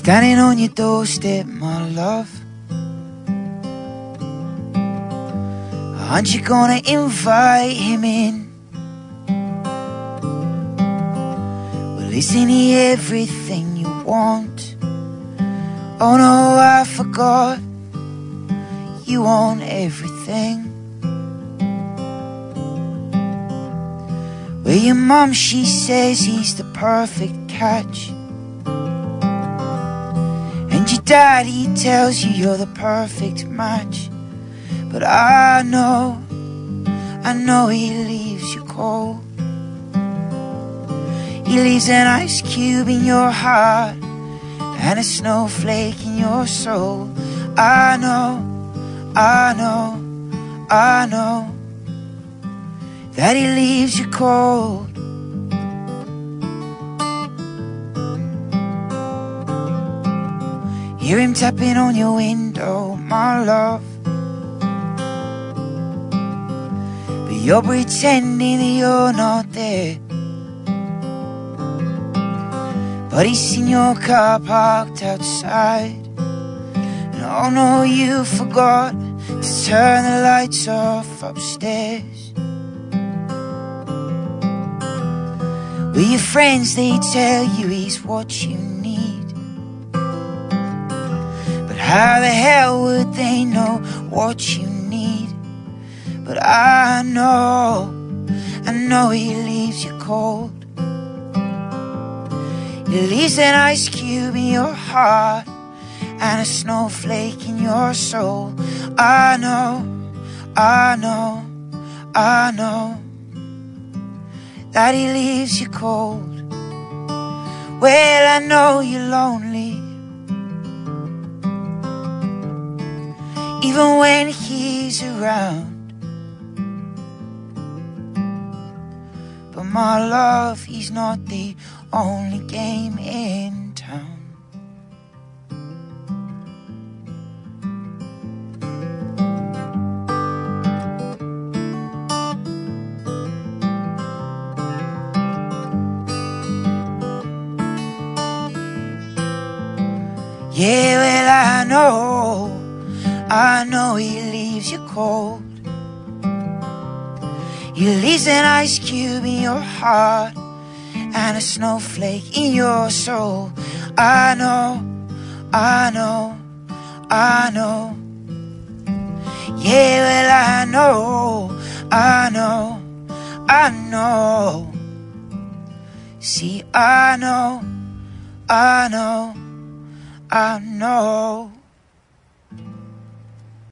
standing on your doorstep, my love. Aren't you gonna invite him in? Well, isn't he everything you want? Oh no, I forgot, you want everything. Well, your mum, she says he's the perfect catch, and your daddy tells you you're the perfect match. But I know he leaves you cold. He leaves an ice cube in your heart and a snowflake in your soul. I know that he leaves you cold. Hear him tapping on your window, my love, but you're pretending that you're not there. But he's seen your car parked outside, and oh no, you forgot to turn the lights off upstairs. Well, your friends, they tell you he's what you need, but how the hell would they know what you need? But I know he leaves you cold. He leaves an ice cube in your heart and a snowflake in your soul. I know that he leaves you cold. Well, I know you're lonely, even when he's around. But my love, he's not the only game in town. Yeah, well, I know he leaves you cold. He leaves an ice cube in your heart and a snowflake in your soul. I know. Yeah, well, I know. See, I know.